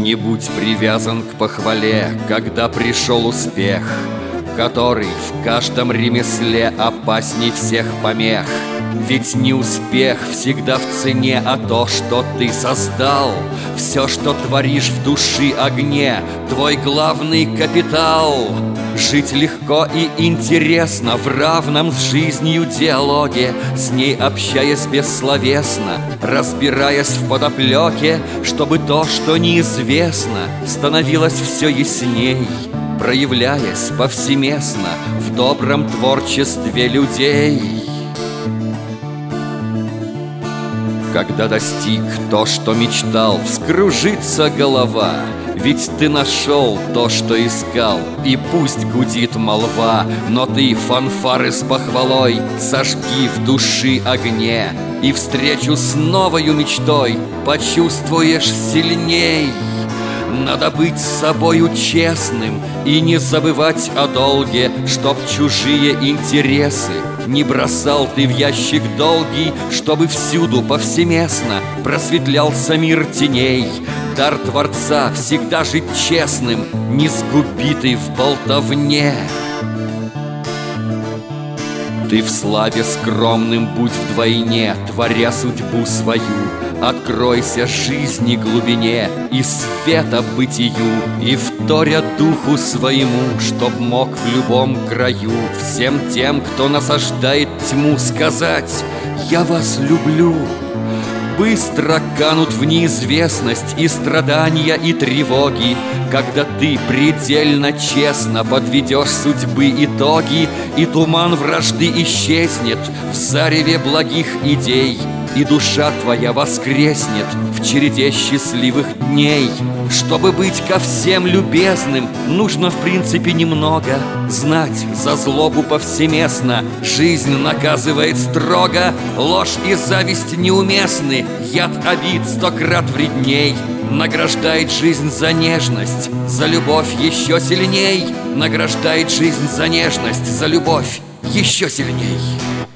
Не будь привязан к похвале, когда пришел успех, который в каждом ремесле опасней всех помех. Ведь не успех всегда в цене, а то, что ты создал. Все, что творишь в души огне, твой главный капитал. Жить легко и интересно в равном с жизнью диалоге, с ней общаясь бессловесно, разбираясь в подоплеке, чтобы то, что неизвестно, становилось все ясней, проявляясь повсеместно в добром творчестве людей. Когда достиг то, что мечтал, вскружится голова, ведь ты нашел то, что искал, и пусть гудит молва, но ты фанфары с похвалой сожги в души огне, и встречу с новою мечтой почувствуешь сильней. Надо быть с собою честным и не забывать о долге, чтоб чужие интересы не бросал ты в ящик долгий, чтобы всюду повсеместно просветлялся мир теней. Дар Творца всегда жить честным, не сгубитый в болтовне. Ты в славе скромным будь вдвойне, творя судьбу свою. Откройся жизни глубине и света бытию, и вторя духу своему, чтоб мог в любом краю всем тем, кто насаждает тьму, сказать: «Я вас люблю». Быстро канут в неизвестность и страдания, и тревоги, когда ты предельно честно подведешь судьбы итоги, и туман вражды исчезнет в зареве благих идей, и душа твоя воскреснет в череде счастливых дней. Чтобы быть ко всем любезным, нужно в принципе немного знать за злобу повсеместно. Жизнь наказывает строго, ложь и зависть неуместны, яд обид 100 крат вредней. Награждает жизнь за нежность, за любовь еще сильней. Награждает жизнь за нежность, за любовь еще сильней.